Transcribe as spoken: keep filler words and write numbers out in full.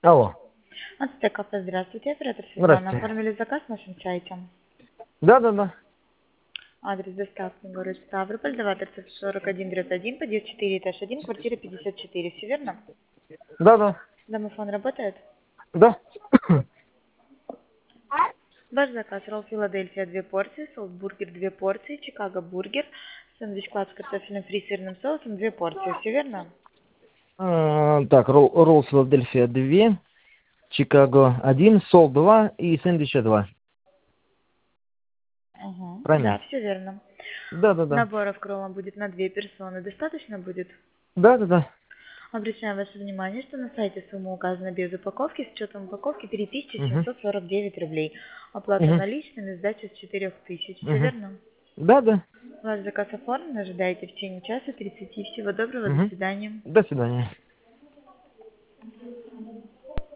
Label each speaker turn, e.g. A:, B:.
A: Алло.
B: Ацтек кафе, здравствуйте, оператор Светлана.
A: Здравствуйте.
B: Оформили заказ на нашем сайте.
A: Да, да, да.
B: Адрес доставки город Ставрополь, два тридцать сорок один один, подъезд четыре, этаж один, квартира пятьдесят четыре. Все верно?
A: Да, да.
B: Домофон работает?
A: Да.
B: Ваш заказ: ролл Филадельфия две порции, соус-бургер две порции, Чикаго бургер, сэндвич клаб с картофельным фри и сырным соусом две порции. Все верно?
A: А, так, ролл, ролл Филадельфия два, Чикаго один, сол два и сэндвича два.
B: Угу. Да,
A: Правильно?
B: все верно.
A: Да, да, да.
B: Наборов крома будет на две персоны. Достаточно будет?
A: Да, да, да.
B: Обращаем ваше внимание, что на сайте сумма указана без упаковки, с учетом упаковки три тысячи
A: Угу.
B: семьсот сорок девять рублей. Оплата
A: Угу.
B: наличными, сдача с четырех тысяч. Все
A: Угу.
B: верно?
A: Да, да.
B: Ваш заказ оформлен, ожидайте в течение часа тридцати. Всего доброго, до
A: Угу.
B: свидания.
A: До свидания.